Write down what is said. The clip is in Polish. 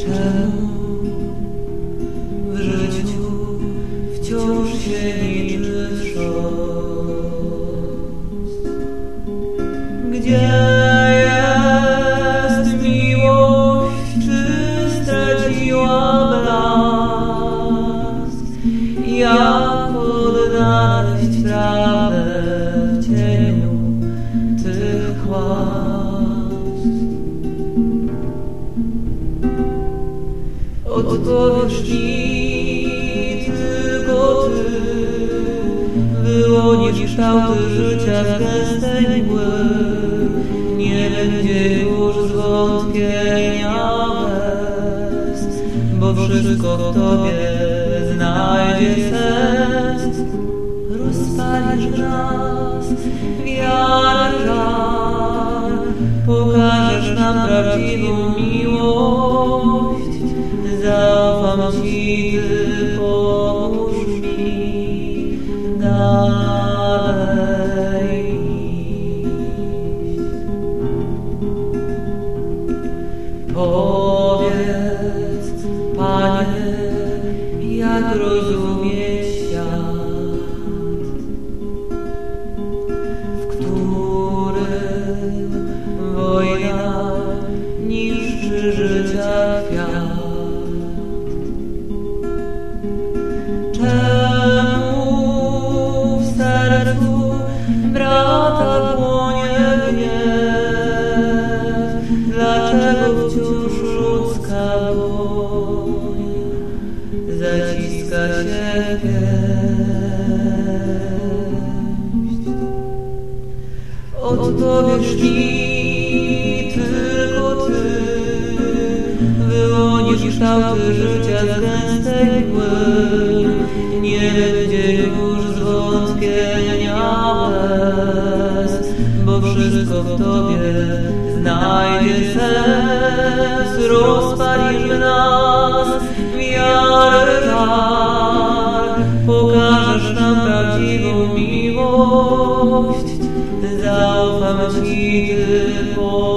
Czemu w życiu wciąż się liczy wstrząs? Gdzie jest miłość, czy straciła blask? Jak odnaleźć prawdę w cieniu tych łaz? Odpowiesz mi tylko Ty, wyłonisz kształty życia z gęstej mgły. Nie będzie już zwątpienia łez, bo wszystko w Tobie znajdzie sens. Rozpalisz w nas wiarę żar, pokażesz nam prawdziwą miłość. Zaufam Ci, Ty pomóż mi dalej iść. Powiedz, Panie, jak rozumieć świat, w którym wojna niszczy życia kwiat. Czemu w sercu brata płonie gniew? Dlaczego wciąż ludzka dłoń zaciska się pięść? Odpowiesz mi tylko Ty, wyłonisz kształty życia z gęstej mgły. Nie będzie już zwątpienia łez, bo wszystko w Tobie znajdzie sens. Rozpalisz w nas wiarę żar, pokażesz nam prawdziwą miłość. Zaufam Ci, Ty